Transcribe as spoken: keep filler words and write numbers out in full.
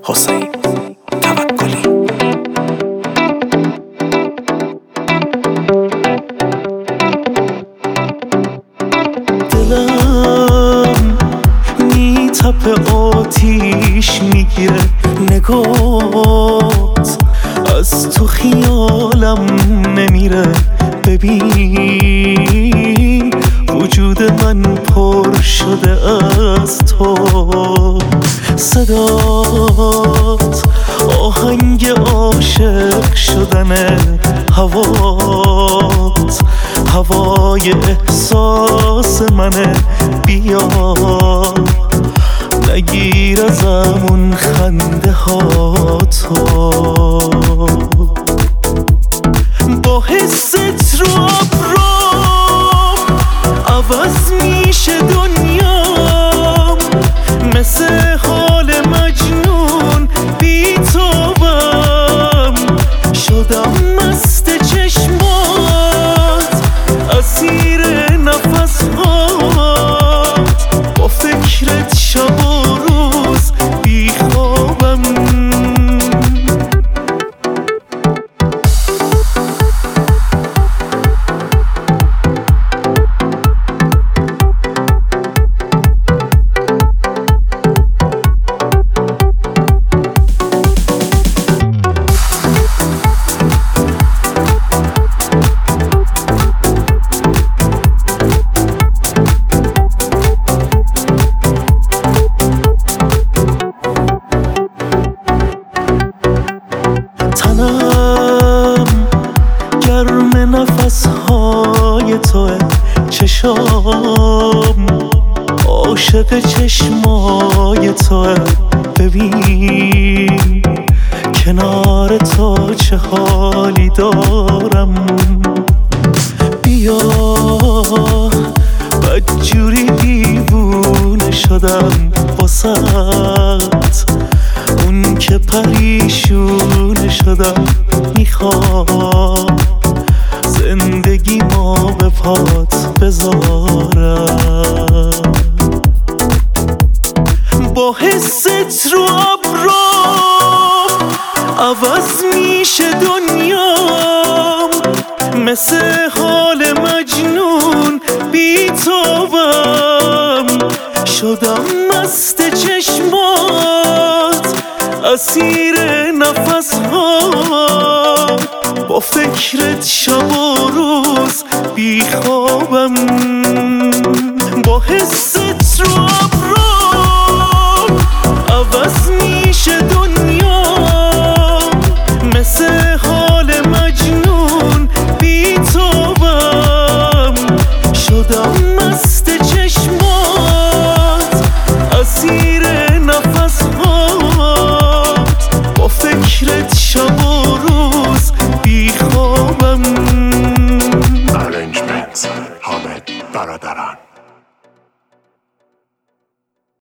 حسین توکلی. دلم میتپه آتیش میگیره، نگات از تو خیالم نمیره. ببین وجود من پر شده از تو، صدات آهنگ عاشق شدن، هوات هوای احساس منه. بیا نگیر ازمون خنده ها تو، با حست رو ابرام عوض میشه دنیام، مثل حال مجنون بی توبم شدم مست چشمات، اسیر نفس هات، با فکرت شب و روز بی خوابم. تنم گرم نفس های توه، چشام عاشق چشمای توه. ببین کنار تو چه حالی دارم، بیا بدجوری دیوونه شدم واسط، اون که پریشونه شدم. میخوام زندگی ما به پات بذارم، با حست رو ابرام عوض میشه دنیام، مثل حال مجنون بی توبم شدم مست چشمات، اسیر نفس ها، با فکرت شب و روز بی خوابم. با حس